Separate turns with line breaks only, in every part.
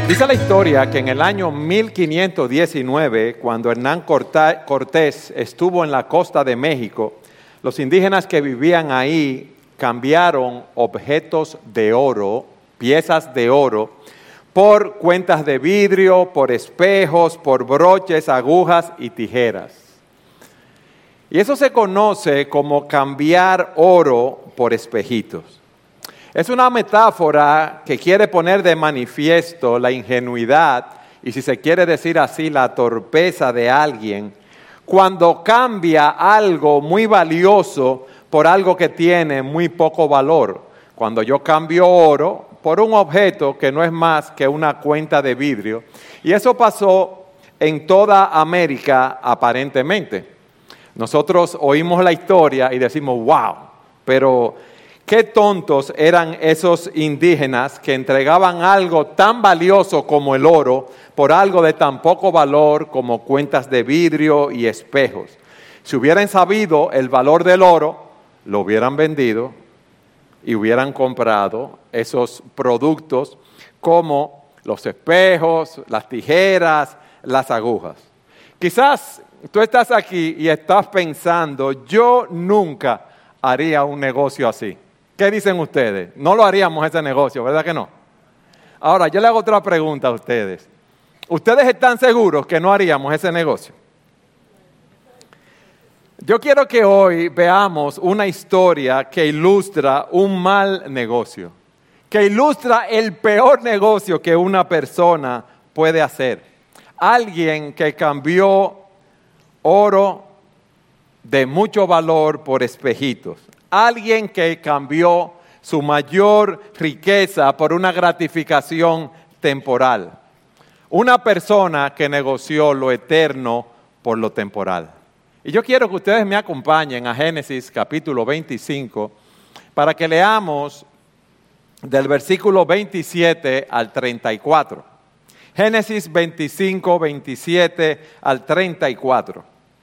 Dice la historia que en el año 1519, cuando Hernán Cortés estuvo en la costa de México, los indígenas que vivían ahí cambiaron objetos de oro, piezas de oro, por cuentas de vidrio, por espejos, por broches, agujas y tijeras. Y eso se conoce como cambiar oro por espejitos. Es una metáfora que quiere poner de manifiesto la ingenuidad y, si se quiere decir así, la torpeza de alguien cuando cambia algo muy valioso por algo que tiene muy poco valor. Cuando yo cambio oro por un objeto que no es más que una cuenta de vidrio. Y eso pasó en toda América aparentemente. Nosotros oímos la historia y decimos, wow, pero qué tontos eran esos indígenas que entregaban algo tan valioso como el oro por algo de tan poco valor como cuentas de vidrio y espejos. Si hubieran sabido el valor del oro, lo hubieran vendido y hubieran comprado esos productos como los espejos, las tijeras, las agujas. Quizás tú estás aquí y estás pensando, yo nunca haría un negocio así. ¿Qué dicen ustedes? No lo haríamos ese negocio, ¿verdad que no? Ahora, yo le hago otra pregunta a ustedes. ¿Ustedes están seguros que no haríamos ese negocio? Yo quiero que hoy veamos una historia que ilustra un mal negocio, que ilustra el peor negocio que una persona puede hacer. Alguien que cambió oro de mucho valor por espejitos. Alguien que cambió su mayor riqueza por una gratificación temporal. Una persona que negoció lo eterno por lo temporal. Y yo quiero que ustedes me acompañen a Génesis capítulo 25 para que leamos del versículo 27 al 34. Génesis 25, 27 al 34.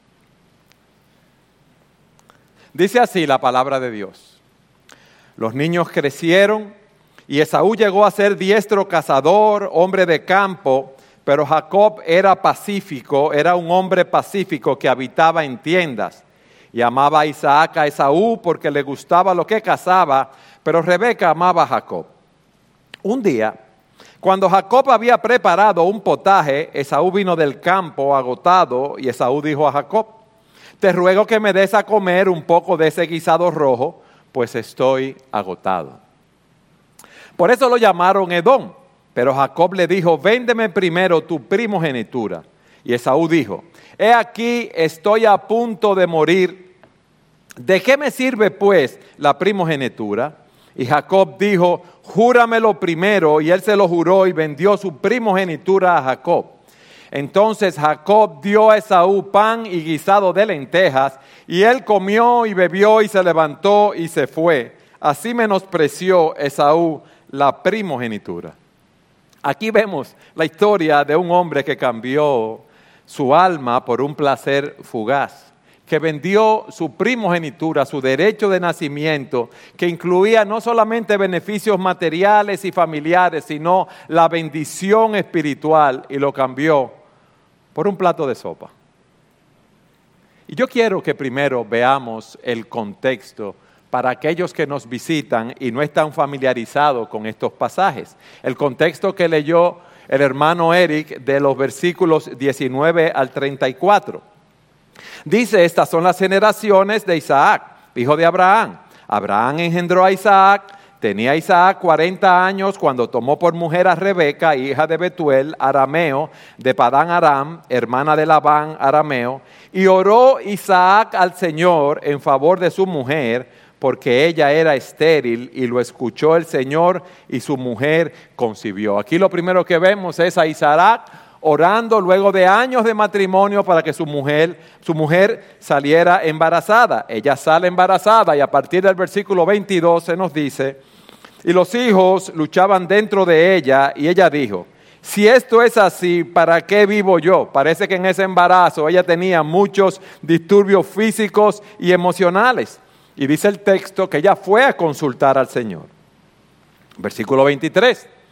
Dice así la palabra de Dios. Los niños crecieron y Esaú llegó a ser diestro cazador, hombre de campo, pero Jacob era pacífico, era un hombre pacífico que habitaba en tiendas. Y amaba a Isaac a Esaú porque le gustaba lo que cazaba, pero Rebeca amaba a Jacob. Un día, cuando Jacob había preparado un potaje, Esaú vino del campo agotado y Esaú dijo a Jacob, te ruego que me des a comer un poco de ese guisado rojo, pues estoy agotado. Por eso lo llamaron Edom. Pero Jacob le dijo, véndeme primero tu primogenitura. Y Esaú dijo, he aquí estoy a punto de morir. ¿De qué me sirve pues la primogenitura? Y Jacob dijo, júramelo primero. Y él se lo juró y vendió su primogenitura a Jacob. Entonces Jacob dio a Esaú pan y guisado de lentejas, y él comió y bebió y se levantó y se fue. Así menospreció Esaú la primogenitura. Aquí vemos la historia de un hombre que cambió su alma por un placer fugaz, que vendió su primogenitura, su derecho de nacimiento, que incluía no solamente beneficios materiales y familiares, sino la bendición espiritual, y lo cambió por un plato de sopa. Y yo quiero que primero veamos el contexto para aquellos que nos visitan y no están familiarizados con estos pasajes. El contexto que leyó el hermano Eric de los versículos 19 al 34. Dice, estas son las generaciones de Isaac, hijo de Abraham. Abraham engendró a Isaac. Tenía Isaac 40 años cuando tomó por mujer a Rebeca, hija de Betuel, arameo, de Padán Aram, hermana de Labán, arameo. Y oró Isaac al Señor en favor de su mujer, porque ella era estéril, y lo escuchó el Señor, y su mujer concibió. Aquí lo primero que vemos es a Isaac orando luego de años de matrimonio para que su mujer saliera embarazada. Ella sale embarazada, y a partir del versículo 22 se nos dice, y los hijos luchaban dentro de ella, y ella dijo, si esto es así, ¿para qué vivo yo? Parece que en ese embarazo ella tenía muchos disturbios físicos y emocionales. Y dice el texto que ella fue a consultar al Señor. Versículo 23.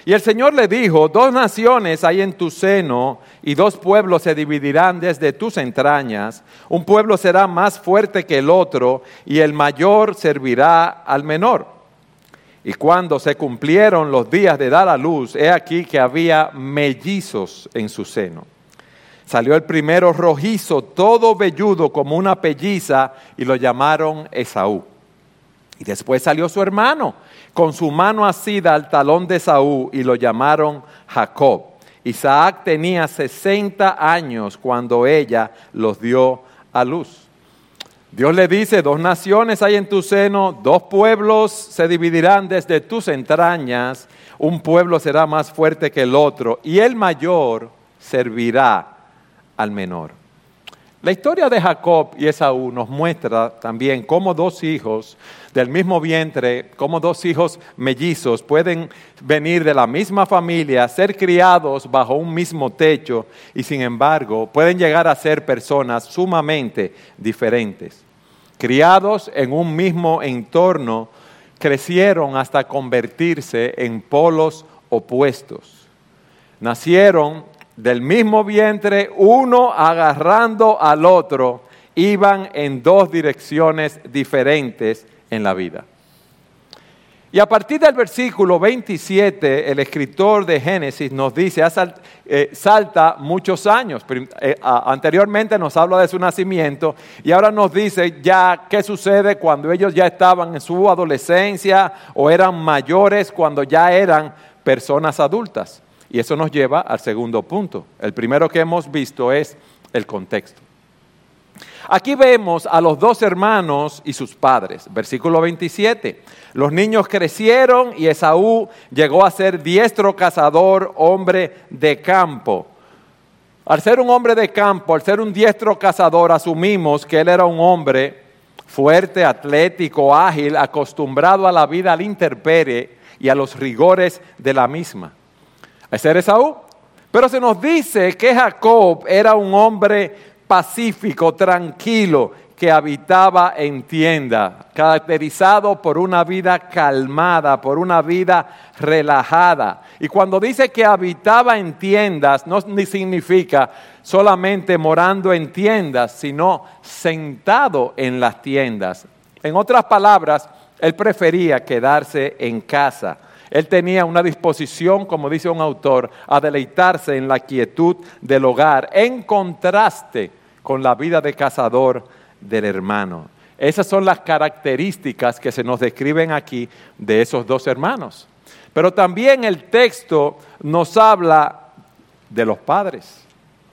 Y el Señor le dijo, 2 naciones hay en tu seno, y 2 pueblos se dividirán desde tus entrañas. Un pueblo será más fuerte que el otro, y el mayor servirá al menor. Y cuando se cumplieron los días de dar a luz, he aquí que había mellizos en su seno. Salió el primero rojizo, todo velludo como una pelliza, y lo llamaron Esaú. Y después salió su hermano, con su mano asida al talón de Esaú, y lo llamaron Jacob. Isaac tenía 60 años cuando ella los dio a luz. Dios le dice, 2 naciones hay en tu seno, 2 pueblos se dividirán desde tus entrañas, un pueblo será más fuerte que el otro, y el mayor servirá al menor. La historia de Jacob y Esaú nos muestra también cómo 2 hijos del mismo vientre, cómo 2 hijos mellizos pueden venir de la misma familia, ser criados bajo un mismo techo y sin embargo pueden llegar a ser personas sumamente diferentes. Criados en un mismo entorno, crecieron hasta convertirse en polos opuestos. Nacieron del mismo vientre, uno agarrando al otro, iban en 2 direcciones diferentes en la vida. Y a partir del versículo 27, el escritor de Génesis nos dice, salta muchos años. Anteriormente nos habla de su nacimiento y ahora nos dice ya qué sucede cuando ellos ya estaban en su adolescencia o eran mayores, cuando ya eran personas adultas. Y eso nos lleva al segundo punto. El primero que hemos visto es el contexto. Aquí vemos a los 2 hermanos y sus padres. Versículo 27. Los niños crecieron y Esaú llegó a ser diestro cazador, hombre de campo. Al ser un hombre de campo, al ser un diestro cazador, asumimos que él era un hombre fuerte, atlético, ágil, acostumbrado a la vida al intemperie y a los rigores de la misma. Ese era Esaú. Pero se nos dice que Jacob era un hombre pacífico, tranquilo, que habitaba en tienda, caracterizado por una vida calmada, por una vida relajada. Y cuando dice que habitaba en tiendas, no significa solamente morando en tiendas, sino sentado en las tiendas. En otras palabras, él prefería quedarse en casa. Él tenía una disposición, como dice un autor, a deleitarse en la quietud del hogar, en contraste con la vida de cazador del hermano. Esas son las características que se nos describen aquí de esos 2 hermanos. Pero también el texto nos habla de los padres.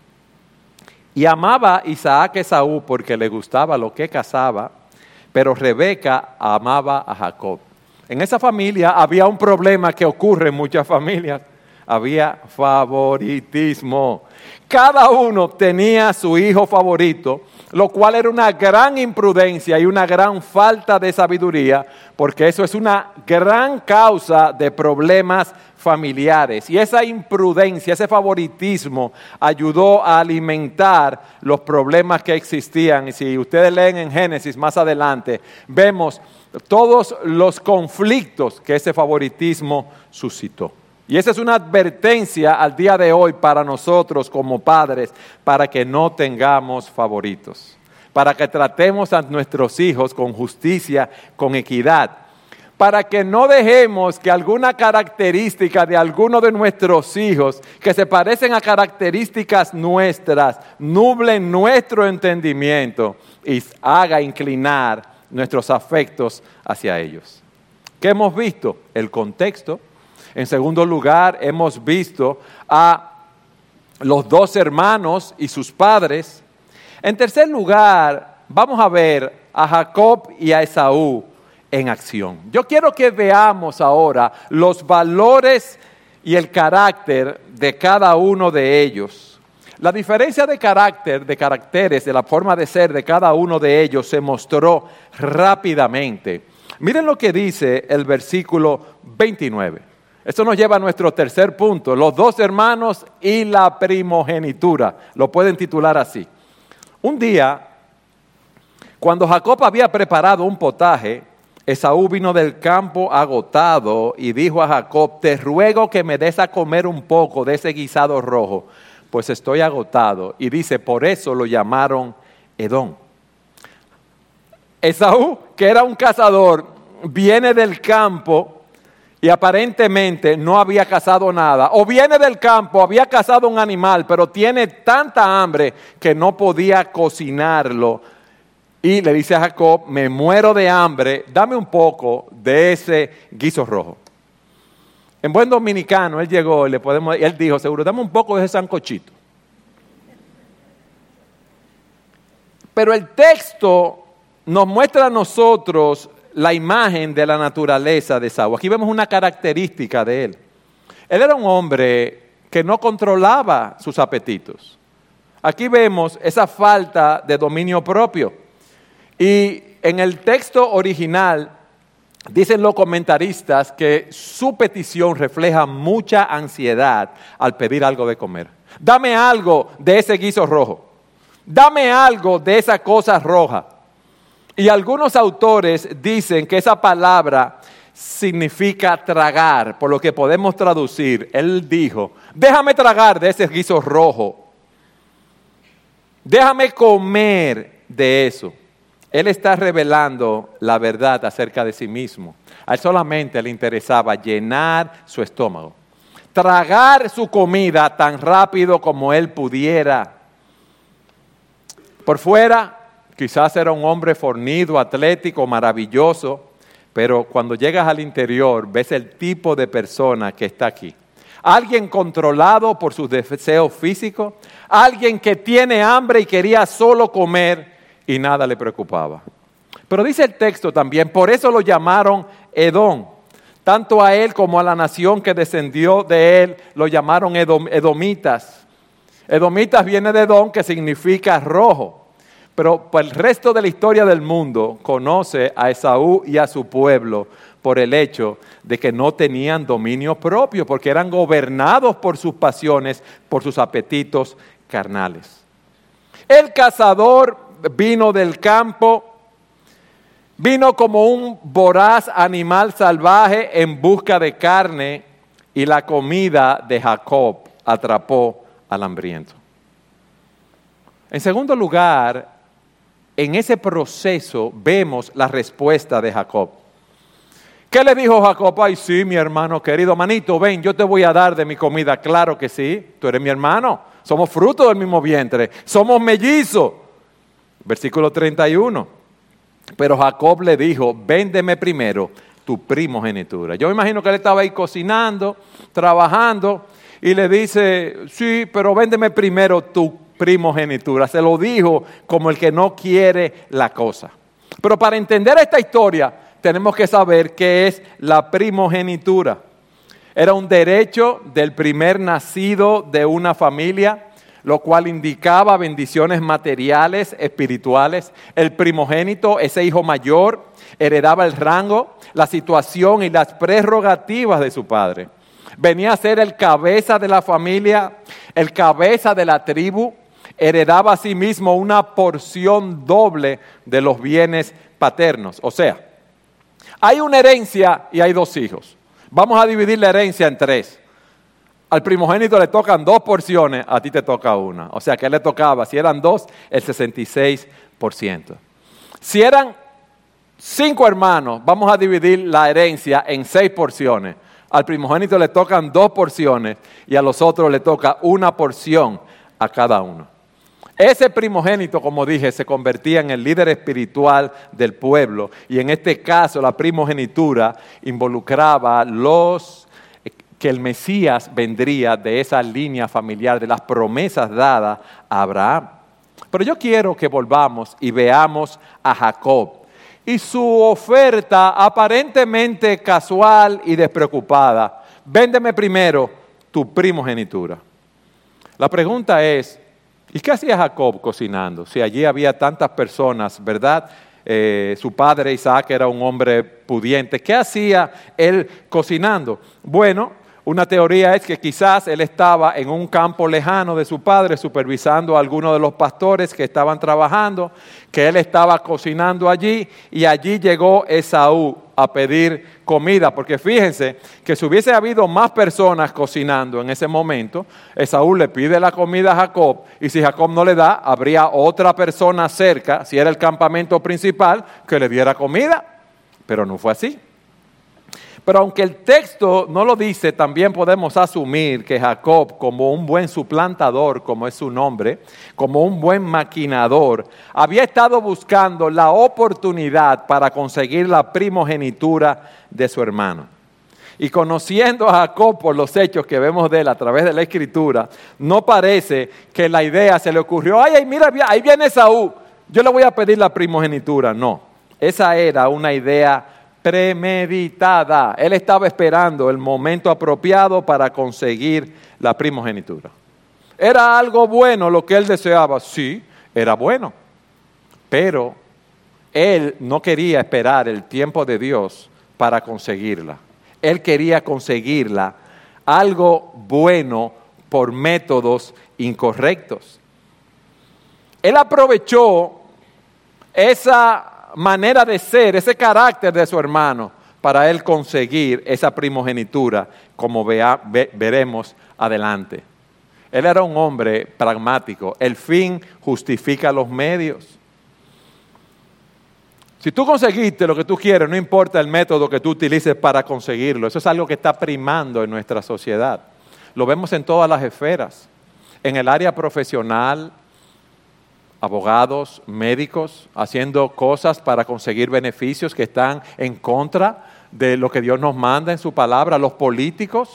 Y amaba Isaac a Esaú porque le gustaba lo que cazaba, pero Rebeca amaba a Jacob. En esa familia había un problema que ocurre en muchas familias. Había favoritismo. Cada uno tenía su hijo favorito, lo cual era una gran imprudencia y una gran falta de sabiduría, porque eso es una gran causa de problemas familiares. Y esa imprudencia, ese favoritismo, ayudó a alimentar los problemas que existían. Y si ustedes leen en Génesis más adelante, vemos todos los conflictos que ese favoritismo suscitó. Y esa es una advertencia al día de hoy para nosotros como padres, para que no tengamos favoritos, para que tratemos a nuestros hijos con justicia, con equidad, para que no dejemos que alguna característica de alguno de nuestros hijos que se parecen a características nuestras, nublen nuestro entendimiento y haga inclinar nuestros afectos hacia ellos. ¿Qué hemos visto? El contexto. En segundo lugar, hemos visto a los 2 hermanos y sus padres. En tercer lugar, vamos a ver a Jacob y a Esaú en acción. Yo quiero que veamos ahora los valores y el carácter de cada uno de ellos. La diferencia de carácter, de caracteres, de la forma de ser de cada uno de ellos se mostró rápidamente. Miren lo que dice el versículo 29. Esto nos lleva a nuestro tercer punto, los 2 hermanos y la primogenitura. Lo pueden titular así. Un día, cuando Jacob había preparado un potaje, Esaú vino del campo agotado y dijo a Jacob, te ruego que me des a comer un poco de ese guisado rojo, pues estoy agotado. Y dice, por eso lo llamaron Edom. Esaú, que era un cazador, viene del campo y aparentemente no había cazado nada. O viene del campo, había cazado un animal, pero tiene tanta hambre que no podía cocinarlo. Y le dice a Jacob, me muero de hambre, dame un poco de ese guiso rojo. En buen dominicano, él llegó y él dijo, seguro, dame un poco de ese sancochito. Pero el texto nos muestra a nosotros la imagen de la naturaleza de Esaú. Aquí vemos una característica de él. Él era un hombre que no controlaba sus apetitos. Aquí vemos esa falta de dominio propio. Y en el texto original, dicen los comentaristas que su petición refleja mucha ansiedad al pedir algo de comer. Dame algo de ese guiso rojo. Dame algo de esa cosa roja. Y algunos autores dicen que esa palabra significa tragar, por lo que podemos traducir. Él dijo, déjame tragar de ese guiso rojo. Déjame comer de eso. Él está revelando la verdad acerca de sí mismo. A él solamente le interesaba llenar su estómago, tragar su comida tan rápido como él pudiera. Por fuera, quizás era un hombre fornido, atlético, maravilloso, pero cuando llegas al interior, ves el tipo de persona que está aquí. Alguien controlado por sus deseos físicos, alguien que tiene hambre y quería solo comer, y nada le preocupaba. Pero dice el texto también, por eso lo llamaron Edom. Tanto a él como a la nación que descendió de él, lo llamaron edomitas. Edomitas viene de Edom, que significa rojo. Pero el resto de la historia del mundo conoce a Esaú y a su pueblo por el hecho de que no tenían dominio propio, porque eran gobernados por sus pasiones, por sus apetitos carnales. El cazador vino del campo, vino como un voraz animal salvaje en busca de carne, y la comida de Jacob atrapó al hambriento. En segundo lugar, en ese proceso vemos la respuesta de Jacob. ¿Qué le dijo Jacob? Ay, sí, mi hermano querido, manito, ven, yo te voy a dar de mi comida. Claro que sí, tú eres mi hermano, somos fruto del mismo vientre, somos mellizos. Versículo 31. Pero Jacob le dijo, véndeme primero tu primogenitura. Yo me imagino que él estaba ahí cocinando, trabajando, y le dice, sí, pero véndeme primero tu primogenitura. Se lo dijo como el que no quiere la cosa. Pero para entender esta historia, tenemos que saber qué es la primogenitura. Era un derecho del primer nacido de una familia, lo cual indicaba bendiciones materiales, espirituales. El primogénito, ese hijo mayor, heredaba el rango, la situación y las prerrogativas de su padre. Venía a ser el cabeza de la familia, el cabeza de la tribu, heredaba a sí mismo una porción doble de los bienes paternos. O sea, hay una herencia y hay dos hijos. Vamos a dividir la herencia en tres. Al primogénito le tocan 2 porciones, a ti te toca una. O sea, ¿qué le tocaba? Si eran 2, el 66%. Si eran 5 hermanos, vamos a dividir la herencia en 6 porciones. Al primogénito le tocan 2 porciones y a los otros le toca 1 porción a cada uno. Ese primogénito, como dije, se convertía en el líder espiritual del pueblo. Y en este caso, la primogenitura involucraba que el Mesías vendría de esa línea familiar, de las promesas dadas a Abraham. Pero yo quiero que volvamos y veamos a Jacob y su oferta aparentemente casual y despreocupada. Véndeme primero tu primogenitura. La pregunta es, ¿y qué hacía Jacob cocinando? Si allí había tantas personas, ¿verdad? Su padre Isaac era un hombre pudiente. ¿Qué hacía él cocinando? Bueno, Una teoría es que quizás él estaba en un campo lejano de su padre supervisando a algunos de los pastores que estaban trabajando, que él estaba cocinando allí y allí llegó Esaú a pedir comida, porque fíjense que si hubiese habido más personas cocinando en ese momento, Esaú le pide la comida a Jacob y si Jacob no le da, habría otra persona cerca, si era el campamento principal, que le diera comida, pero no fue así. Pero aunque el texto no lo dice, también podemos asumir que Jacob, como un buen suplantador, como es su nombre, como un buen maquinador, había estado buscando la oportunidad para conseguir la primogenitura de su hermano. Y conociendo a Jacob por los hechos que vemos de él a través de la Escritura, no parece que la idea se le ocurrió, ay, mira, ahí viene Esaú, yo le voy a pedir la primogenitura. No, esa era una idea premeditada. Él estaba esperando el momento apropiado para conseguir la primogenitura. ¿Era algo bueno lo que él deseaba? Sí, era bueno. Pero él no quería esperar el tiempo de Dios para conseguirla. Él quería conseguirla, algo bueno, por métodos incorrectos. Él aprovechó esa manera de ser, ese carácter de su hermano, para él conseguir esa primogenitura, como veremos adelante. Él era un hombre pragmático. El fin justifica los medios. Si tú conseguiste lo que tú quieres, no importa el método que tú utilices para conseguirlo. Eso es algo que está primando en nuestra sociedad. Lo vemos en todas las esferas. En el área profesional, abogados, médicos, haciendo cosas para conseguir beneficios que están en contra de lo que Dios nos manda en su palabra. Los políticos,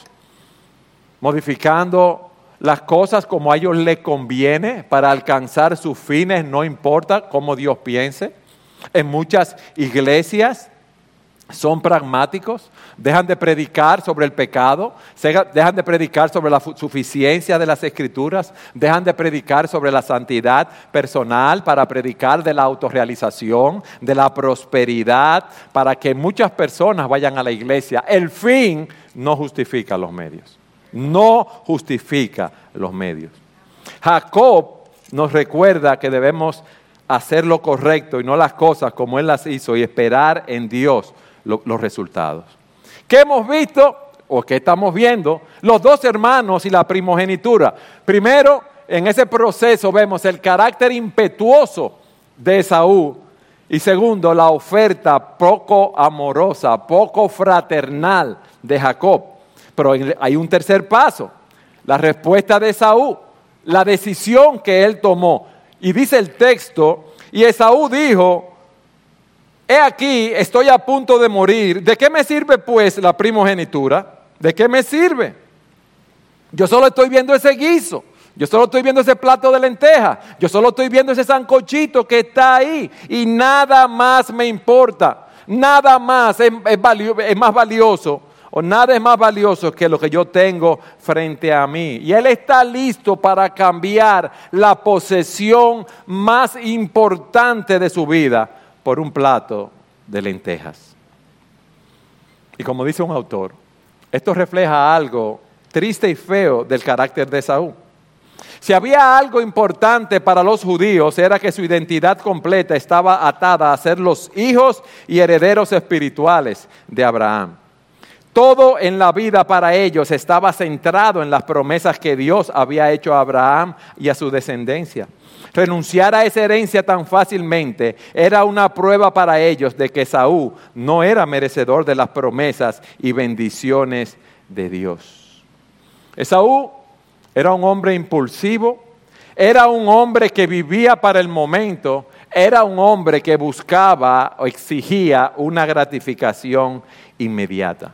modificando las cosas como a ellos les conviene para alcanzar sus fines, no importa cómo Dios piense. En muchas iglesias son pragmáticos, dejan de predicar sobre el pecado, dejan de predicar sobre la suficiencia de las Escrituras, dejan de predicar sobre la santidad personal para predicar de la autorrealización, de la prosperidad, para que muchas personas vayan a la iglesia. El fin no justifica los medios, no justifica los medios. Jacob nos recuerda que debemos hacer lo correcto y no las cosas como él las hizo y esperar en Dios los resultados. ¿Qué hemos visto o qué estamos viendo? Los dos hermanos y la primogenitura. Primero, en ese proceso vemos el carácter impetuoso de Esaú. Y segundo, la oferta poco amorosa, poco fraternal de Jacob. Pero hay un tercer paso, la respuesta de Esaú, la decisión que él tomó. Y dice el texto, y Esaú dijo, he aquí, estoy a punto de morir. ¿De qué me sirve pues la primogenitura? ¿De qué me sirve? Yo solo estoy viendo ese guiso. Yo solo estoy viendo ese plato de lentejas. Yo solo estoy viendo ese sancochito que está ahí. Y nada más me importa. Nada más es más valioso. O nada es más valioso que lo que yo tengo frente a mí. Y él está listo para cambiar la posesión más importante de su vida por un plato de lentejas. Y como dice un autor, esto refleja algo triste y feo del carácter de Esaú. Si había algo importante para los judíos, era que su identidad completa estaba atada a ser los hijos y herederos espirituales de Abraham. Todo en la vida para ellos estaba centrado en las promesas que Dios había hecho a Abraham y a su descendencia. Renunciar a esa herencia tan fácilmente era una prueba para ellos de que Esaú no era merecedor de las promesas y bendiciones de Dios. Esaú era un hombre impulsivo, era un hombre que vivía para el momento, era un hombre que buscaba o exigía una gratificación inmediata.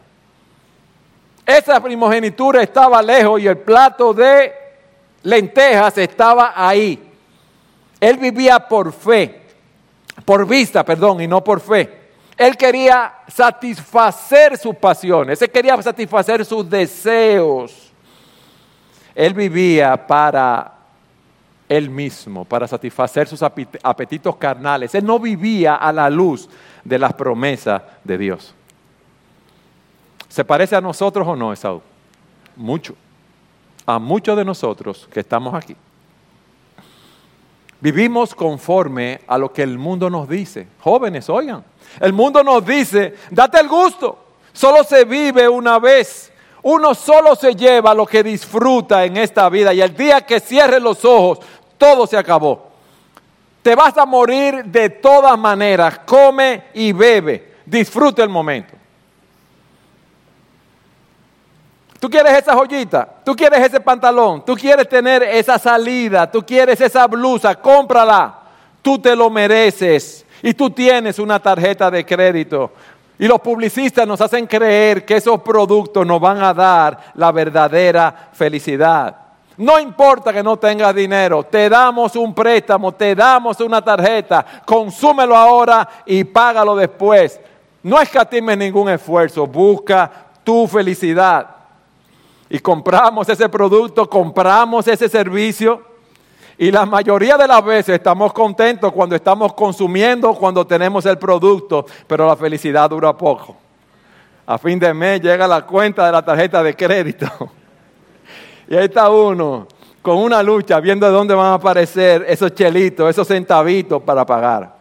Esa primogenitura estaba lejos y el plato de lentejas estaba ahí. Él vivía por fe, por vista, y no por fe. Él quería satisfacer sus pasiones, él quería satisfacer sus deseos. Él vivía para él mismo, para satisfacer sus apetitos carnales. Él no vivía a la luz de las promesas de Dios. ¿Se parece a nosotros o no, Esaú? mucho a muchos de nosotros que estamos aquí. Vivimos conforme a lo que el mundo nos dice. Jóvenes, oigan, el mundo nos dice, date el gusto, solo se vive una vez. Uno solo se lleva lo que disfruta en esta vida y el día que cierres los ojos, todo se acabó. Te vas a morir de todas maneras, come y bebe, disfruta el momento. Tú quieres esa joyita, tú quieres ese pantalón, tú quieres tener esa salida, tú quieres esa blusa, cómprala. Tú te lo mereces y tú tienes una tarjeta de crédito. Y los publicistas nos hacen creer que esos productos nos van a dar la verdadera felicidad. No importa que no tengas dinero, te damos un préstamo, te damos una tarjeta, consúmelo ahora y págalo después. No escatimes ningún esfuerzo, busca tu felicidad. Y compramos ese producto, compramos ese servicio y la mayoría de las veces estamos contentos cuando estamos consumiendo, cuando tenemos el producto, pero la felicidad dura poco. A fin de mes llega la cuenta de la tarjeta de crédito y ahí está uno con una lucha viendo de dónde van a aparecer esos chelitos, esos centavitos para pagar.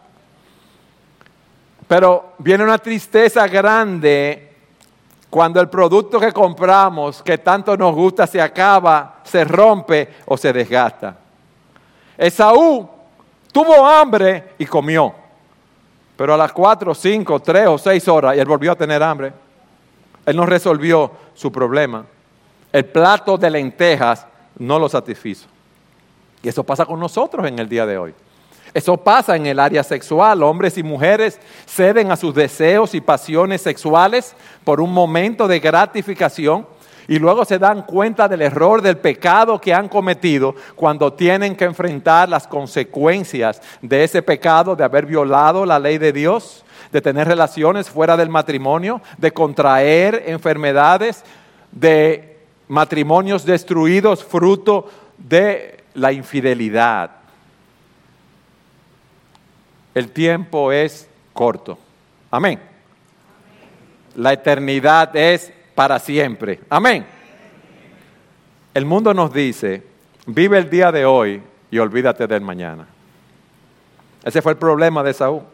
Pero viene una tristeza grande cuando el producto que compramos, que tanto nos gusta, se acaba, se rompe o se desgasta. Esaú tuvo hambre y comió, pero a las 4, 5, 3 o 6 horas, y él volvió a tener hambre. Él no resolvió su problema. El plato de lentejas no lo satisfizo. Y eso pasa con nosotros en el día de hoy. Eso pasa en el área sexual. Hombres y mujeres ceden a sus deseos y pasiones sexuales por un momento de gratificación y luego se dan cuenta del error, del pecado que han cometido cuando tienen que enfrentar las consecuencias de ese pecado, de haber violado la ley de Dios, de tener relaciones fuera del matrimonio, de contraer enfermedades, de matrimonios destruidos fruto de la infidelidad. El tiempo es corto. Amén. La eternidad es para siempre. Amén. El mundo nos dice, vive el día de hoy y olvídate del mañana. Ese fue el problema de Saúl.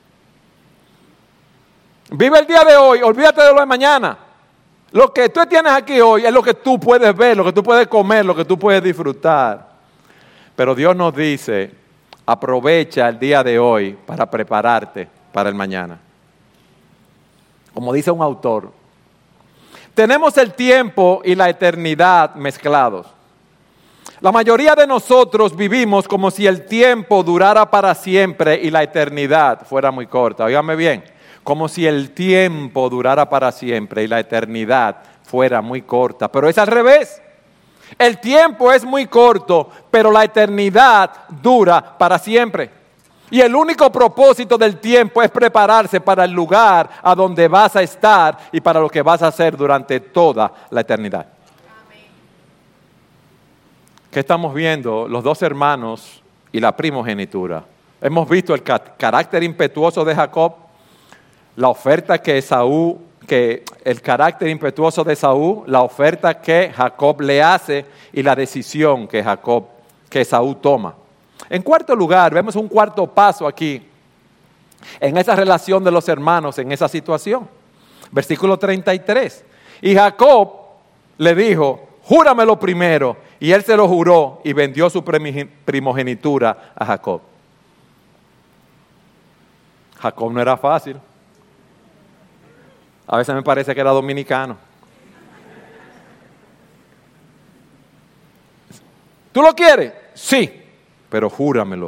Vive el día de hoy, olvídate de lo de mañana. Lo que tú tienes aquí hoy es lo que tú puedes ver, lo que tú puedes comer, lo que tú puedes disfrutar. Pero Dios nos dice, aprovecha el día de hoy para prepararte para el mañana. Como dice un autor, tenemos el tiempo y la eternidad mezclados. La mayoría de nosotros vivimos como si el tiempo durara para siempre y la eternidad fuera muy corta. Óigame bien, como si el tiempo durara para siempre y la eternidad fuera muy corta. Pero es al revés. El tiempo es muy corto, pero la eternidad dura para siempre. Y el único propósito del tiempo es prepararse para el lugar a donde vas a estar y para lo que vas a hacer durante toda la eternidad. Amén. ¿Qué estamos viendo? Los dos hermanos y la primogenitura. Hemos visto el carácter impetuoso de Jacob, la oferta el carácter impetuoso de Esaú, la oferta que Jacob le hace y la decisión que Esaú toma. En cuarto lugar, vemos un cuarto paso aquí, en esa relación de los hermanos, en esa situación. Versículo 33. Y Jacob le dijo, júramelo primero. Y él se lo juró y vendió su primogenitura a Jacob. Jacob no era fácil. A veces me parece que era dominicano. ¿Tú lo quieres? Sí, pero júramelo.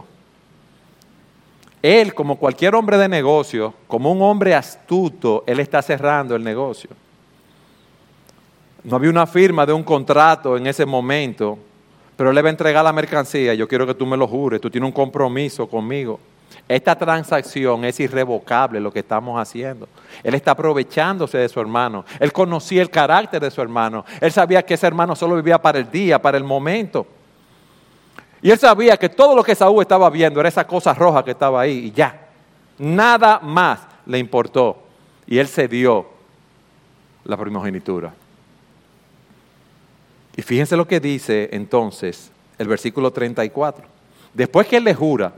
Él, como cualquier hombre de negocio, como un hombre astuto, él está cerrando el negocio. No había una firma de un contrato en ese momento, pero él le va a entregar la mercancía. Yo quiero que tú me lo jures, tú tienes un compromiso conmigo. Esta transacción es irrevocable lo que estamos haciendo. Él está aprovechándose de su hermano. Él conocía el carácter de su hermano. Él sabía que ese hermano solo vivía para el día, para el momento. Y él sabía que todo lo que Saúl estaba viendo era esa cosa roja que estaba ahí y ya. Nada más le importó. Y él cedió la primogenitura. Y fíjense lo que dice entonces el versículo 34. Después que él le jura,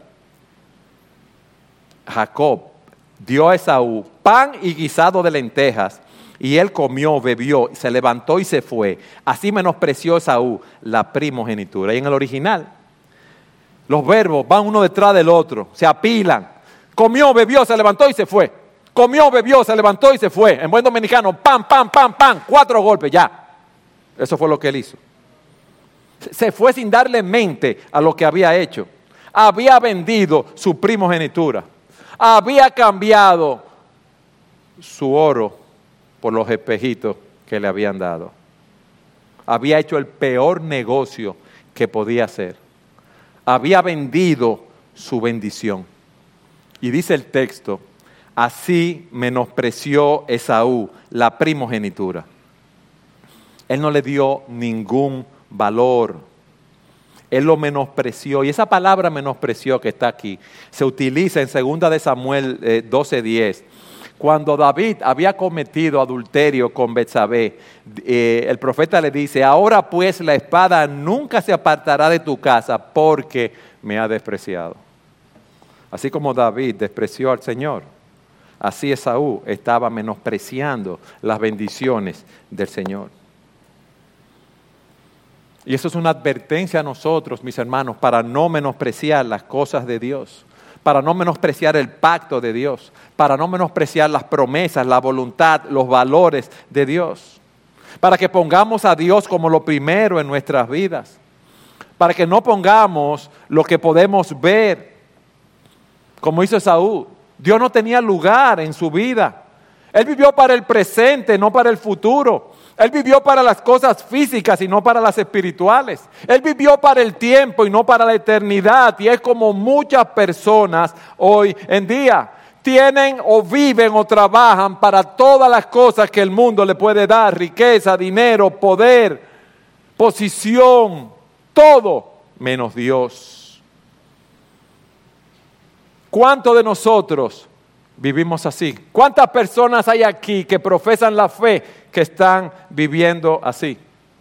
Jacob dio a Esaú pan y guisado de lentejas, y él comió, bebió, se levantó y se fue. Así menospreció Esaú la primogenitura. Y en el original, los verbos van uno detrás del otro, se apilan. Comió, bebió, se levantó y se fue. Comió, bebió, se levantó y se fue. En buen dominicano, pam, pam, pam, pam, 4 golpes, ya. Eso fue lo que él hizo. Se fue sin darle mente a lo que había hecho. Había vendido su primogenitura. Había cambiado su oro por los espejitos que le habían dado. Había hecho el peor negocio que podía hacer. Había vendido su bendición. Y dice el texto, así menospreció Esaú la primogenitura. Él no le dio ningún valor. Él lo menospreció. Y esa palabra menospreció que está aquí se utiliza en 2 de Samuel 12:10. Cuando David había cometido adulterio con Betsabé, el profeta le dice, ahora pues la espada nunca se apartará de tu casa porque me ha despreciado. Así como David despreció al Señor, así Esaú estaba menospreciando las bendiciones del Señor. Y eso es una advertencia a nosotros, mis hermanos, para no menospreciar las cosas de Dios, para no menospreciar el pacto de Dios, para no menospreciar las promesas, la voluntad, los valores de Dios, para que pongamos a Dios como lo primero en nuestras vidas, para que no pongamos lo que podemos ver, como hizo Esaú. Dios no tenía lugar en su vida. Él vivió para el presente, no para el futuro. Él vivió para las cosas físicas y no para las espirituales. Él vivió para el tiempo y no para la eternidad. Y es como muchas personas hoy en día tienen o viven o trabajan para todas las cosas que el mundo le puede dar. Riqueza, dinero, poder, posición, todo menos Dios. ¿Cuántos de nosotros vivimos así? ¿Cuántas personas hay aquí que profesan la fe que están viviendo así?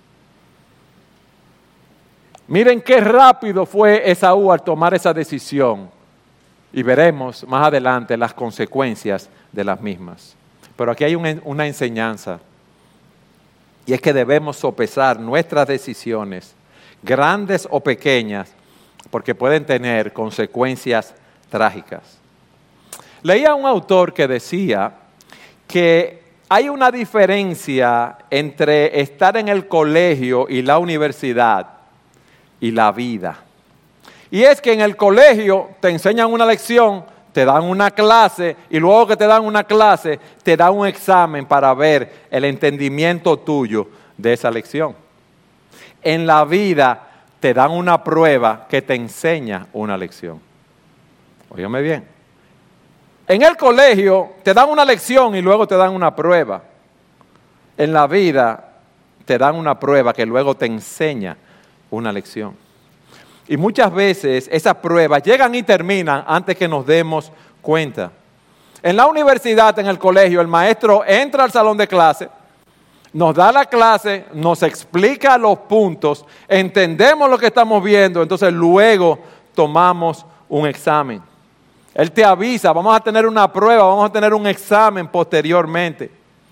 Miren qué rápido fue Esaú al tomar esa decisión. Y veremos más adelante las consecuencias de las mismas. Pero aquí hay una enseñanza. Y es que debemos sopesar nuestras decisiones, grandes o pequeñas, porque pueden tener consecuencias trágicas. Leía a un autor que decía que hay una diferencia entre estar en el colegio y la universidad y la vida. Y es que en el colegio te enseñan una lección, te dan una clase y luego que te dan una clase te dan un examen para ver el entendimiento tuyo de esa lección. En la vida te dan una prueba que te enseña una lección. Óigame bien. En el colegio te dan una lección y luego te dan una prueba. En la vida te dan una prueba que luego te enseña una lección. Y muchas veces esas pruebas llegan y terminan antes que nos demos cuenta. En la universidad, en el colegio, el maestro entra al salón de clase, nos da la clase, nos explica los puntos, entendemos lo que estamos viendo, entonces luego tomamos un examen. Él te avisa, vamos a tener una prueba, vamos a tener un examen posteriormente.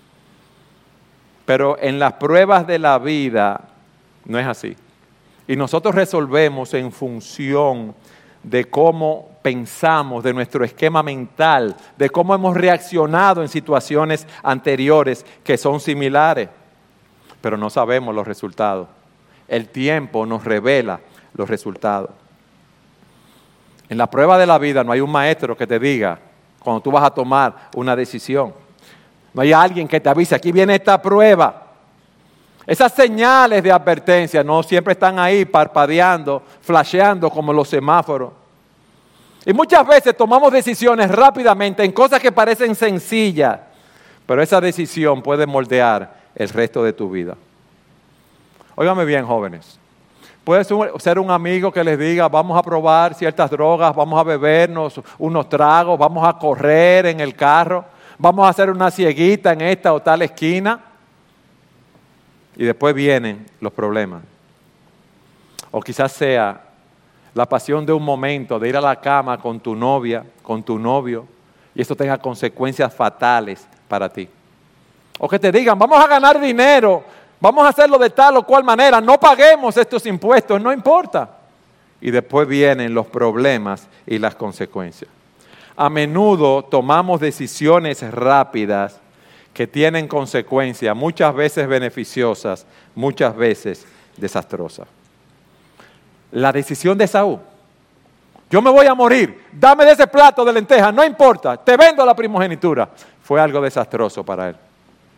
Pero en las pruebas de la vida no es así. Y nosotros resolvemos en función de cómo pensamos, de nuestro esquema mental, de cómo hemos reaccionado en situaciones anteriores que son similares. Pero no sabemos los resultados. El tiempo nos revela los resultados. En la prueba de la vida no hay un maestro que te diga cuando tú vas a tomar una decisión. No hay alguien que te avise, aquí viene esta prueba. Esas señales de advertencia no siempre están ahí parpadeando, flasheando como los semáforos. Y muchas veces tomamos decisiones rápidamente en cosas que parecen sencillas, pero esa decisión puede moldear el resto de tu vida. Óigame bien, jóvenes. Puede ser un amigo que les diga, vamos a probar ciertas drogas, vamos a bebernos unos tragos, vamos a correr en el carro, vamos a hacer una cieguita en esta o tal esquina. y después vienen los problemas. O quizás sea la pasión de un momento, de ir a la cama con tu novia, con tu novio, y eso tenga consecuencias fatales para ti. O que te digan, vamos a ganar dinero, vamos a hacerlo de tal o cual manera, no paguemos estos impuestos, no importa. Y después vienen los problemas y las consecuencias. A menudo tomamos decisiones rápidas que tienen consecuencias, muchas veces beneficiosas, muchas veces desastrosas. La decisión de Esaú, yo me voy a morir, dame de ese plato de lentejas, no importa, te vendo la primogenitura, fue algo desastroso para él.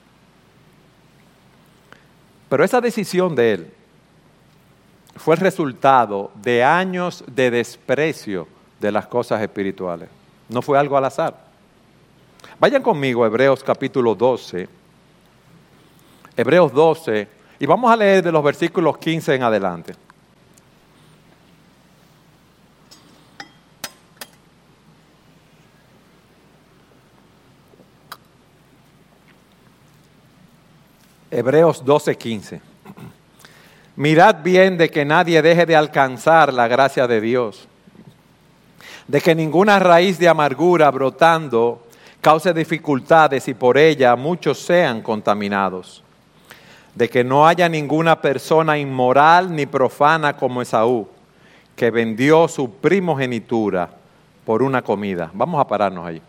Pero esa decisión de él fue el resultado de años de desprecio de las cosas espirituales. No fue algo al azar. Vayan conmigo a Hebreos capítulo 12. Hebreos 12, y vamos a leer de los versículos 15 en adelante. Hebreos 12:15. Mirad bien de que nadie deje de alcanzar la gracia de Dios, de que ninguna raíz de amargura brotando cause dificultades y por ella muchos sean contaminados, de que no haya ninguna persona inmoral ni profana como Esaú, que vendió su primogenitura por una comida. Vamos a pararnos allí.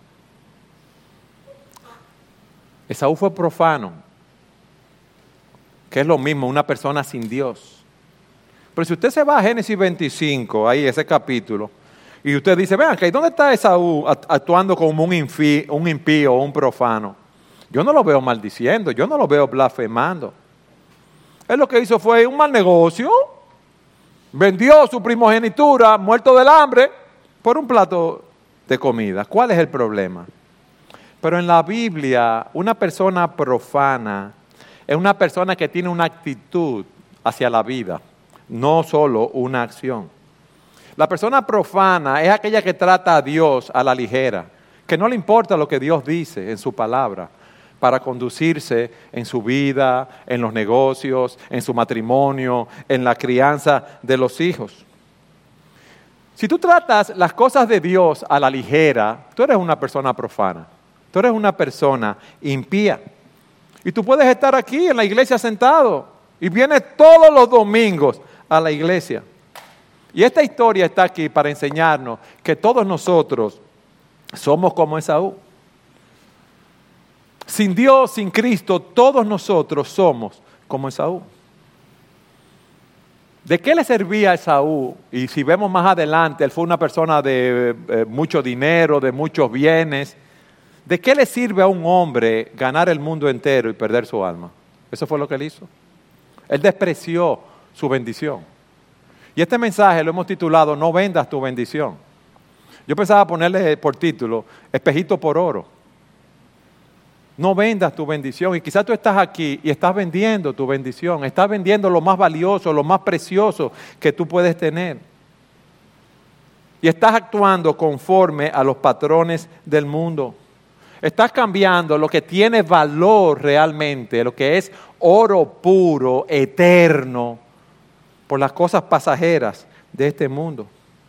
Esaú fue profano, que es lo mismo, una persona sin Dios. Pero si usted se va a Génesis 25, ahí ese capítulo, y usted dice, vean, ¿dónde está Esaú actuando como un impío o un profano? Yo no lo veo maldiciendo, yo no lo veo blasfemando. Él lo que hizo fue un mal negocio, vendió su primogenitura, muerto del hambre, por un plato de comida. ¿Cuál es el problema? Pero en la Biblia, una persona profana es una persona que tiene una actitud hacia la vida, no solo una acción. La persona profana es aquella que trata a Dios a la ligera, que no le importa lo que Dios dice en su palabra, para conducirse en su vida, en los negocios, en su matrimonio, en la crianza de los hijos. Si tú tratas las cosas de Dios a la ligera, tú eres una persona profana, tú eres una persona impía. Y tú puedes estar aquí en la iglesia sentado y vienes todos los domingos a la iglesia. Y esta historia está aquí para enseñarnos que todos nosotros somos como Esaú. Sin Dios, sin Cristo, todos nosotros somos como Esaú. ¿De qué le servía a Esaú? Y si vemos más adelante, él fue una persona de mucho dinero, de muchos bienes. ¿De qué le sirve a un hombre ganar el mundo entero y perder su alma? Eso fue lo que él hizo. Él despreció su bendición. Y este mensaje lo hemos titulado, no vendas tu bendición. Yo pensaba ponerle por título, espejito por oro. No vendas tu bendición. Y quizás tú estás aquí y estás vendiendo tu bendición. Estás vendiendo lo más valioso, lo más precioso que tú puedes tener. Y estás actuando conforme a los patrones del mundo. Estás cambiando lo que tiene valor realmente, lo que es oro puro, eterno, por las cosas pasajeras de este mundo.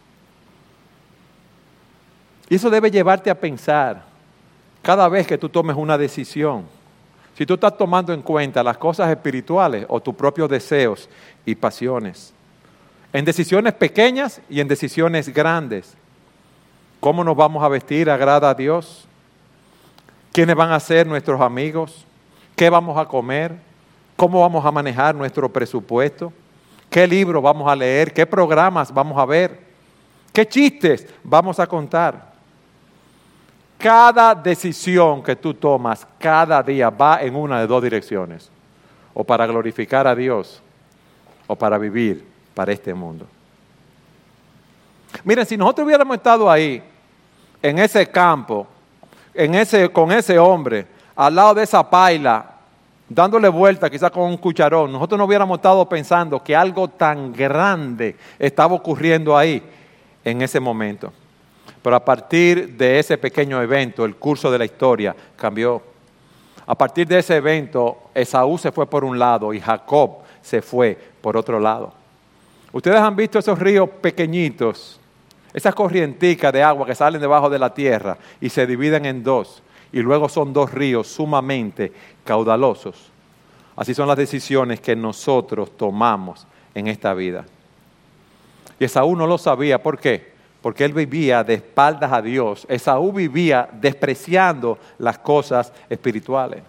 Y eso debe llevarte a pensar cada vez que tú tomes una decisión, si tú estás tomando en cuenta las cosas espirituales o tus propios deseos y pasiones, en decisiones pequeñas y en decisiones grandes. ¿Cómo nos vamos a vestir agrada a Dios? ¿Quiénes van a ser nuestros amigos? ¿Qué vamos a comer? ¿Cómo vamos a manejar nuestro presupuesto? ¿Qué libros vamos a leer? ¿Qué programas vamos a ver? ¿Qué chistes vamos a contar? Cada decisión que tú tomas cada día va en una de dos direcciones. O para glorificar a Dios o para vivir para este mundo. Miren, si nosotros hubiéramos estado ahí, en ese campo, con ese hombre, al lado de esa paila, dándole vuelta quizás con un cucharón, nosotros no hubiéramos estado pensando que algo tan grande estaba ocurriendo ahí en ese momento. Pero a partir de ese pequeño evento, el curso de la historia cambió. A partir de ese evento, Esaú se fue por un lado y Jacob se fue por otro lado. Ustedes han visto esos ríos pequeñitos, esas corrienticas de agua que salen debajo de la tierra y se dividen en dos, y luego son dos ríos sumamente caudalosos. Así son las decisiones que nosotros tomamos en esta vida. Y Esaú no lo sabía. ¿Por qué? Porque él vivía de espaldas a Dios. Esaú vivía despreciando las cosas espirituales.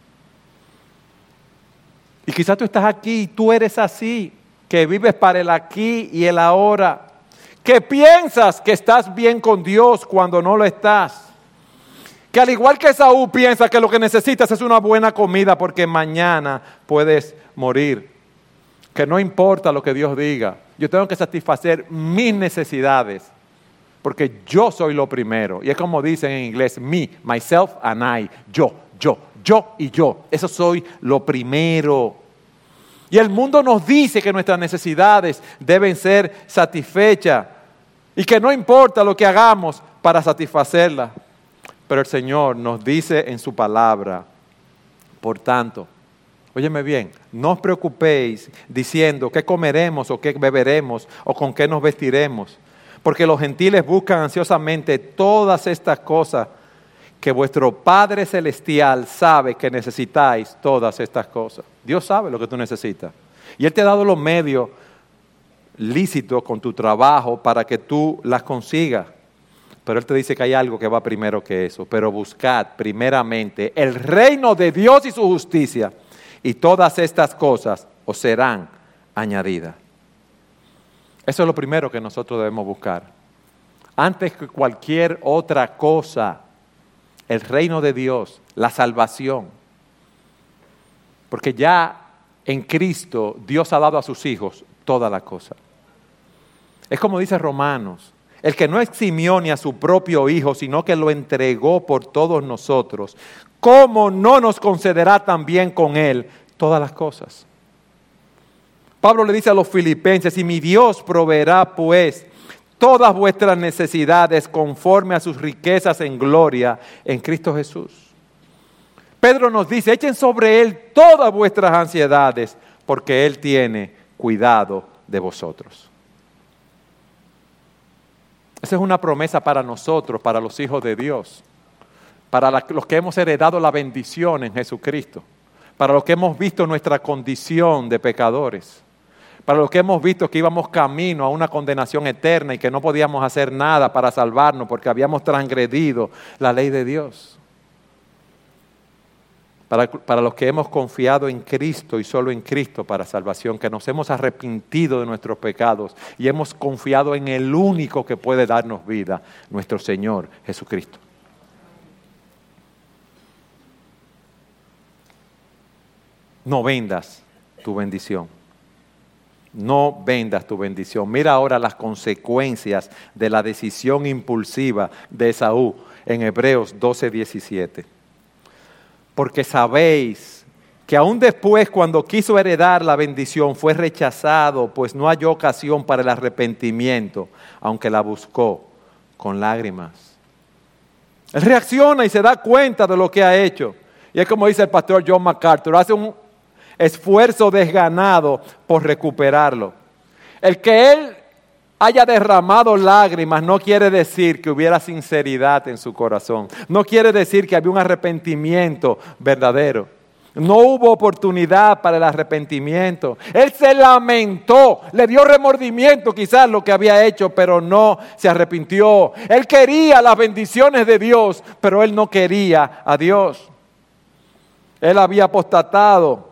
Y quizás tú estás aquí y tú eres así, que vives para el aquí y el ahora, que piensas que estás bien con Dios cuando no lo estás. Que al igual que Esaú piensa que lo que necesitas es una buena comida porque mañana puedes morir. Que no importa lo que Dios diga, yo tengo que satisfacer mis necesidades porque yo soy lo primero. Y es como dicen en inglés, me, myself and I, yo y yo. Eso soy lo primero. Y el mundo nos dice que nuestras necesidades deben ser satisfechas y que no importa lo que hagamos para satisfacerlas. Pero el Señor nos dice en su palabra, por tanto, óyeme bien, no os preocupéis diciendo qué comeremos o qué beberemos o con qué nos vestiremos, porque los gentiles buscan ansiosamente todas estas cosas, que vuestro Padre Celestial sabe que necesitáis todas estas cosas. Dios sabe lo que tú necesitas. Y Él te ha dado los medios lícitos con tu trabajo para que tú las consigas. Pero Él te dice que hay algo que va primero que eso. Pero buscad primeramente el reino de Dios y su justicia, y todas estas cosas os serán añadidas. Eso es lo primero que nosotros debemos buscar. Antes que cualquier otra cosa, el reino de Dios, la salvación. Porque ya en Cristo Dios ha dado a sus hijos toda la cosa. Es como dice Romanos, el que no eximió ni a su propio Hijo, sino que lo entregó por todos nosotros, ¿cómo no nos concederá también con Él todas las cosas? Pablo le dice a los filipenses, y mi Dios proveerá pues todas vuestras necesidades conforme a sus riquezas en gloria en Cristo Jesús. Pedro nos dice, echen sobre Él todas vuestras ansiedades, porque Él tiene cuidado de vosotros. Esa es una promesa para nosotros, para los hijos de Dios, para los que hemos heredado la bendición en Jesucristo, para los que hemos visto nuestra condición de pecadores, para los que hemos visto que íbamos camino a una condenación eterna y que no podíamos hacer nada para salvarnos porque habíamos transgredido la ley de Dios. Para los que hemos confiado en Cristo y solo en Cristo para salvación, que nos hemos arrepentido de nuestros pecados y hemos confiado en el único que puede darnos vida, nuestro Señor Jesucristo. No vendas tu bendición. No vendas tu bendición. Mira ahora las consecuencias de la decisión impulsiva de Esaú en Hebreos 12:17. Porque sabéis que aún después, cuando quiso heredar la bendición, fue rechazado, pues no halló ocasión para el arrepentimiento, aunque la buscó con lágrimas. Él reacciona y se da cuenta de lo que ha hecho. Y es como dice el pastor John MacArthur, hace un esfuerzo desganado por recuperarlo. El que él haya derramado lágrimas no quiere decir que hubiera sinceridad en su corazón. No quiere decir que había un arrepentimiento verdadero. No hubo oportunidad para el arrepentimiento. Él se lamentó, le dio remordimiento quizás lo que había hecho, pero no se arrepintió. Él quería las bendiciones de Dios, pero él no quería a Dios. Él había apostatado.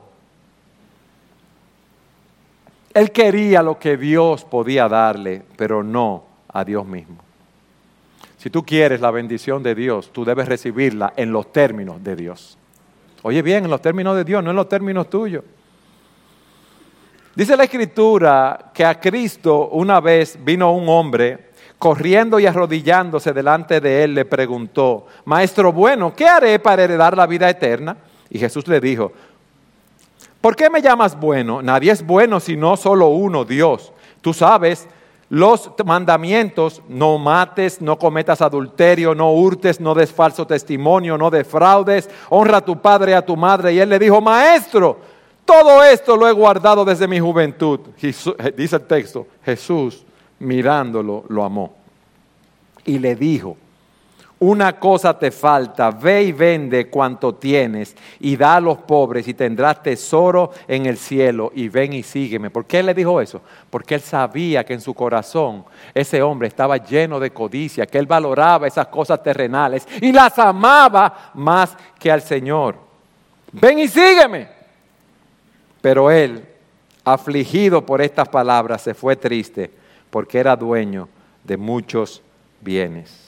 Él quería lo que Dios podía darle, pero no a Dios mismo. Si tú quieres la bendición de Dios, tú debes recibirla en los términos de Dios. Oye bien, en los términos de Dios, no en los términos tuyos. Dice la Escritura que a Cristo una vez vino un hombre corriendo y arrodillándose delante de él, le preguntó, Maestro bueno, ¿qué haré para heredar la vida eterna? Y Jesús le dijo, ¿por qué me llamas bueno? Nadie es bueno sino solo uno, Dios. Tú sabes los mandamientos: no mates, no cometas adulterio, no hurtes, no des falso testimonio, no defraudes, honra a tu padre y a tu madre. Y él le dijo: Maestro, todo esto lo he guardado desde mi juventud. Dice el texto, Jesús mirándolo lo amó y le dijo: una cosa te falta, ve y vende cuanto tienes y da a los pobres y tendrás tesoro en el cielo, y ven y sígueme. ¿Por qué él le dijo eso? Porque él sabía que en su corazón ese hombre estaba lleno de codicia, que él valoraba esas cosas terrenales y las amaba más que al Señor. Ven y sígueme. Pero él, afligido por estas palabras, se fue triste porque era dueño de muchos bienes.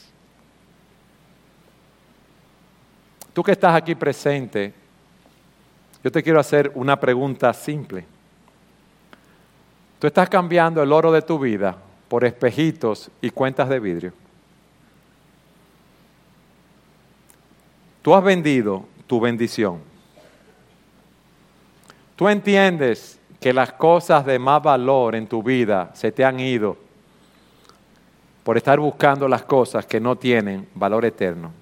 Tú que estás aquí presente, yo te quiero hacer una pregunta simple. ¿Tú estás cambiando el oro de tu vida por espejitos y cuentas de vidrio? Tú has vendido tu bendición. Tú entiendes que las cosas de más valor en tu vida se te han ido por estar buscando las cosas que no tienen valor eterno.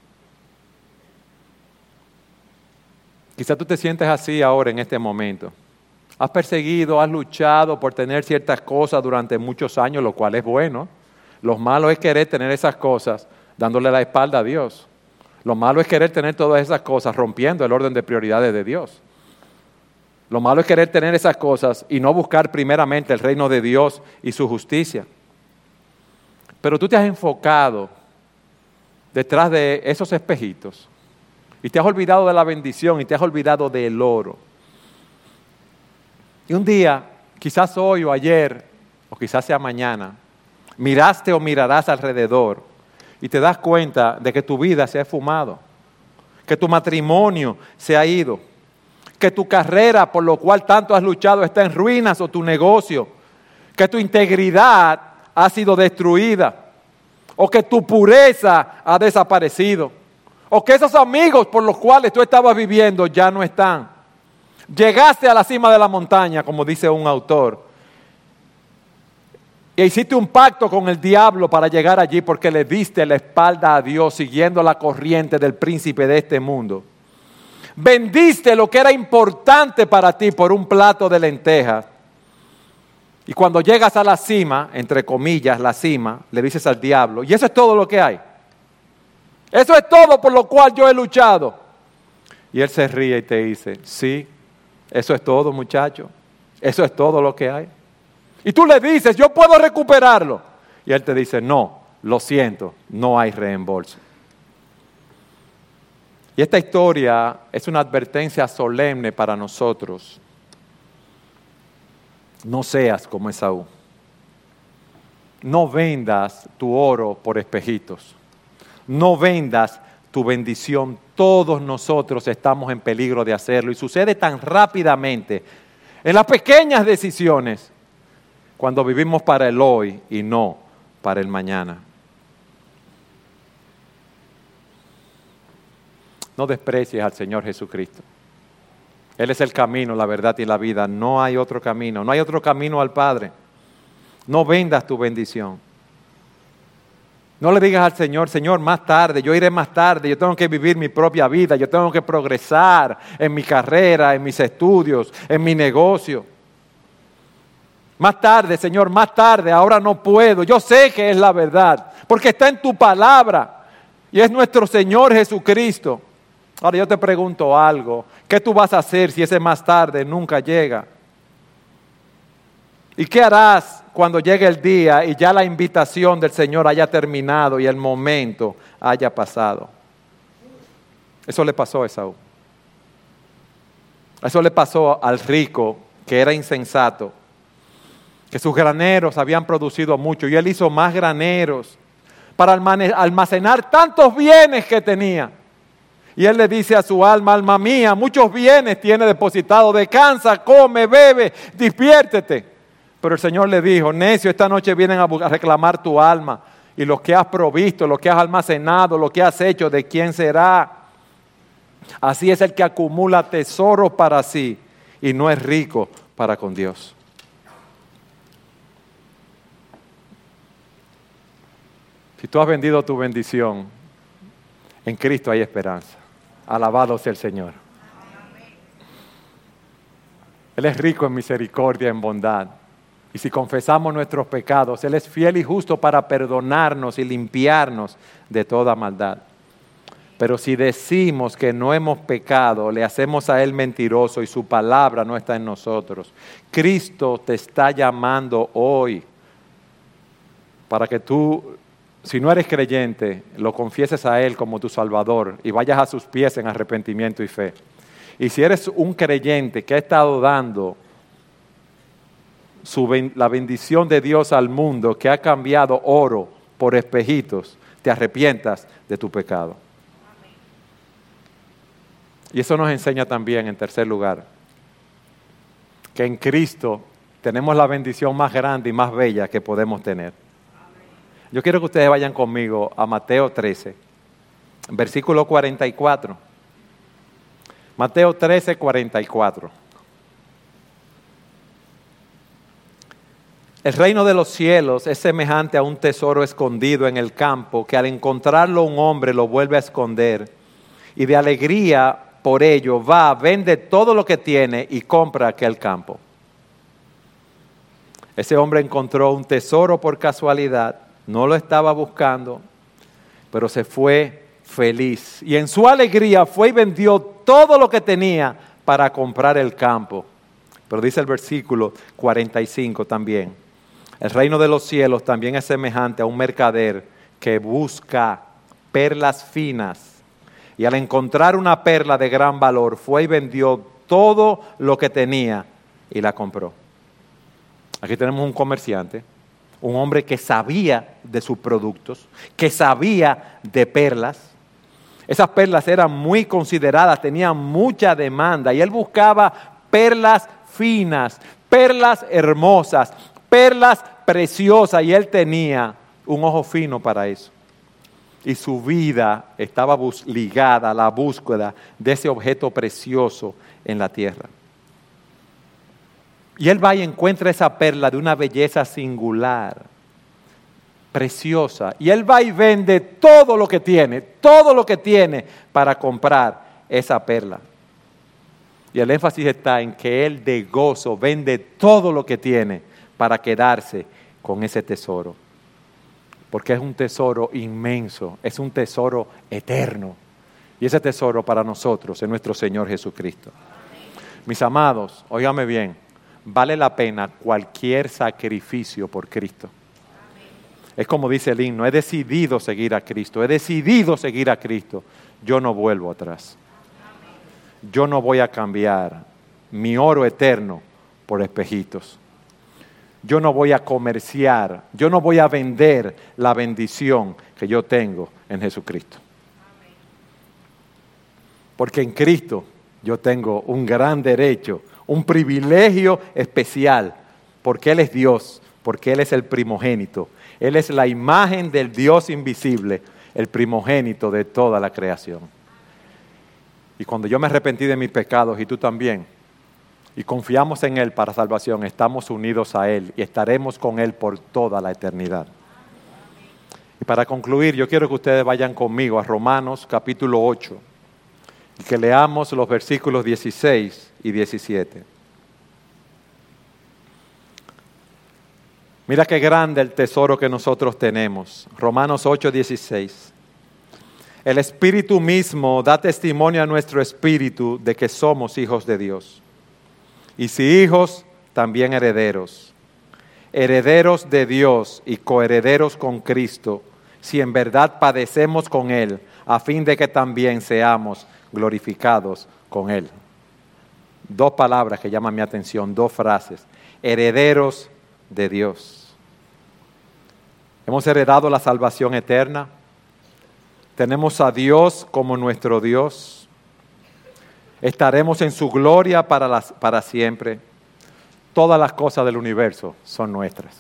Quizás tú te sientes así ahora en este momento. Has perseguido, has luchado por tener ciertas cosas durante muchos años, lo cual es bueno. Lo malo es querer tener esas cosas dándole la espalda a Dios. Lo malo es querer tener todas esas cosas rompiendo el orden de prioridades de Dios. Lo malo es querer tener esas cosas y no buscar primeramente el reino de Dios y su justicia. Pero tú te has enfocado detrás de esos espejitos y te has olvidado de la bendición y te has olvidado del oro. Y un día, quizás hoy o ayer, o quizás sea mañana, miraste o mirarás alrededor y te das cuenta de que tu vida se ha esfumado, que tu matrimonio se ha ido, que tu carrera por lo cual tanto has luchado está en ruinas, o tu negocio, que tu integridad ha sido destruida, o que tu pureza ha desaparecido, o que esos amigos por los cuales tú estabas viviendo ya no están. Llegaste a la cima de la montaña, como dice un autor, e hiciste un pacto con el diablo para llegar allí porque le diste la espalda a Dios siguiendo la corriente del príncipe de este mundo. Vendiste lo que era importante para ti por un plato de lentejas. Y cuando llegas a la cima, entre comillas, la cima, le dices al diablo: y eso es todo lo que hay. Eso es todo por lo cual yo he luchado. Y él se ríe y te dice: sí, eso es todo, muchacho. Eso es todo lo que hay. Y tú le dices: yo puedo recuperarlo. Y él te dice: no, lo siento, no hay reembolso. Y esta historia es una advertencia solemne para nosotros. No seas como Esaú. No vendas tu oro por espejitos. No vendas tu bendición. Todos nosotros estamos en peligro de hacerlo y sucede tan rápidamente en las pequeñas decisiones cuando vivimos para el hoy y no para el mañana. No desprecies al Señor Jesucristo. Él es el camino, la verdad y la vida. No hay otro camino. No hay otro camino al Padre. No vendas tu bendición. No le digas al Señor: Señor, más tarde, yo iré más tarde, yo tengo que vivir mi propia vida, yo tengo que progresar en mi carrera, en mis estudios, en mi negocio. Más tarde, Señor, más tarde, ahora no puedo. Yo sé que es la verdad, porque está en tu palabra y es nuestro Señor Jesucristo. Ahora yo te pregunto algo: ¿qué tú vas a hacer si ese más tarde nunca llega? ¿Y qué harás cuando llegue el día y ya la invitación del Señor haya terminado y el momento haya pasado? Eso le pasó a Esaú. Eso le pasó al rico que era insensato, que sus graneros habían producido mucho y él hizo más graneros para almacenar tantos bienes que tenía. Y él le dice a su alma: alma mía, muchos bienes tiene depositado, descansa, come, bebe, despiértete. Pero el Señor le dijo: necio, esta noche vienen a reclamar tu alma, y lo que has provisto, lo que has almacenado, lo que has hecho, ¿de quién será? Así es el que acumula tesoros para sí y no es rico para con Dios. Si tú has vendido tu bendición, en Cristo hay esperanza. Alabado sea el Señor. Él es rico en misericordia, en bondad. Y si confesamos nuestros pecados, Él es fiel y justo para perdonarnos y limpiarnos de toda maldad. Pero si decimos que no hemos pecado, le hacemos a Él mentiroso y su palabra no está en nosotros. Cristo te está llamando hoy para que tú, si no eres creyente, lo confieses a Él como tu Salvador y vayas a sus pies en arrepentimiento y fe. Y si eres un creyente que ha estado dando la bendición de Dios al mundo, que ha cambiado oro por espejitos, te arrepientas de tu pecado. Y eso nos enseña también, en tercer lugar, que en Cristo tenemos la bendición más grande y más bella que podemos tener. Yo quiero que ustedes vayan conmigo a Mateo 13, versículo 44. Mateo 13, 44. El reino de los cielos es semejante a un tesoro escondido en el campo, que al encontrarlo un hombre lo vuelve a esconder, y de alegría por ello va, vende todo lo que tiene y compra aquel campo. Ese hombre encontró un tesoro por casualidad, no lo estaba buscando, pero se fue feliz. Y en su alegría fue y vendió todo lo que tenía para comprar el campo. Pero dice el versículo 45 también: el reino de los cielos también es semejante a un mercader que busca perlas finas. Y al encontrar una perla de gran valor, fue y vendió todo lo que tenía y la compró. Aquí tenemos un comerciante, un hombre que sabía de sus productos, que sabía de perlas. Esas perlas eran muy consideradas, tenían mucha demanda y él buscaba perlas finas, perlas hermosas, perlas preciosas, y él tenía un ojo fino para eso. Y su vida estaba ligada a la búsqueda de ese objeto precioso en la tierra. Y él va y encuentra esa perla de una belleza singular, preciosa. Y él va y vende todo lo que tiene para comprar esa perla. Y el énfasis está en que él de gozo vende todo lo que tiene para quedarse con ese tesoro. Porque es un tesoro inmenso, es un tesoro eterno. Y ese tesoro para nosotros es nuestro Señor Jesucristo. Mis amados, óigame bien, vale la pena cualquier sacrificio por Cristo. Es como dice el himno: he decidido seguir a Cristo, he decidido seguir a Cristo. Yo no vuelvo atrás. Yo no voy a cambiar mi oro eterno por espejitos. Yo no voy a comerciar, yo no voy a vender la bendición que yo tengo en Jesucristo. Porque en Cristo yo tengo un gran derecho, un privilegio especial, porque Él es Dios, porque Él es el primogénito. Él es la imagen del Dios invisible, el primogénito de toda la creación. Y cuando yo me arrepentí de mis pecados, y tú también, y confiamos en Él para salvación, estamos unidos a Él y estaremos con Él por toda la eternidad. Y para concluir, yo quiero que ustedes vayan conmigo a Romanos capítulo 8 y que leamos los versículos 16 y 17. Mira qué grande el tesoro que nosotros tenemos. Romanos 8, 16. El Espíritu mismo da testimonio a nuestro espíritu de que somos hijos de Dios. Y si hijos, también herederos. Herederos de Dios y coherederos con Cristo, si en verdad padecemos con Él, a fin de que también seamos glorificados con Él. Dos palabras que llaman mi atención, dos frases. Herederos de Dios. Hemos heredado la salvación eterna. Tenemos a Dios como nuestro Dios. Estaremos en su gloria para siempre. Todas las cosas del universo son nuestras.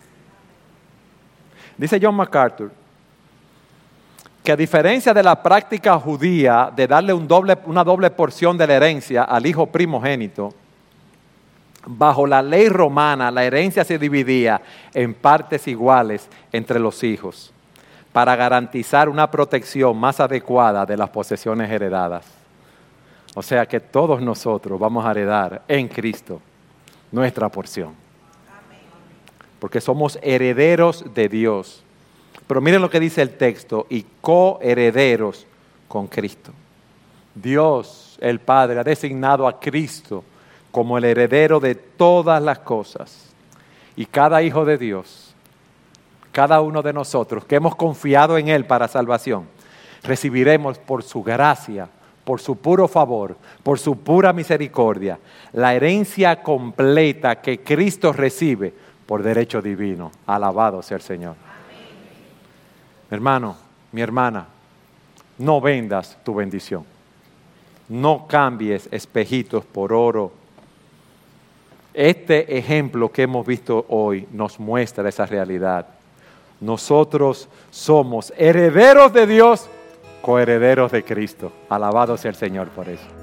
Dice John MacArthur que a diferencia de la práctica judía de darle una doble porción de la herencia al hijo primogénito, bajo la ley romana la herencia se dividía en partes iguales entre los hijos. para garantizar una protección más adecuada de las posesiones heredadas. O sea que todos nosotros vamos a heredar en Cristo nuestra porción. Porque somos herederos de Dios. Pero miren lo que dice el texto, y coherederos con Cristo. Dios, el Padre, ha designado a Cristo como el heredero de todas las cosas. Y cada hijo de Dios, cada uno de nosotros que hemos confiado en Él para salvación, recibiremos por su gracia, por su puro favor, por su pura misericordia, la herencia completa que Cristo recibe por derecho divino. Alabado sea el Señor. Amén. Hermano, mi hermana, no vendas tu bendición. No cambies espejitos por oro. Este ejemplo que hemos visto hoy nos muestra esa realidad. Nosotros somos herederos de Dios, coherederos de Cristo. Alabado sea el Señor por eso.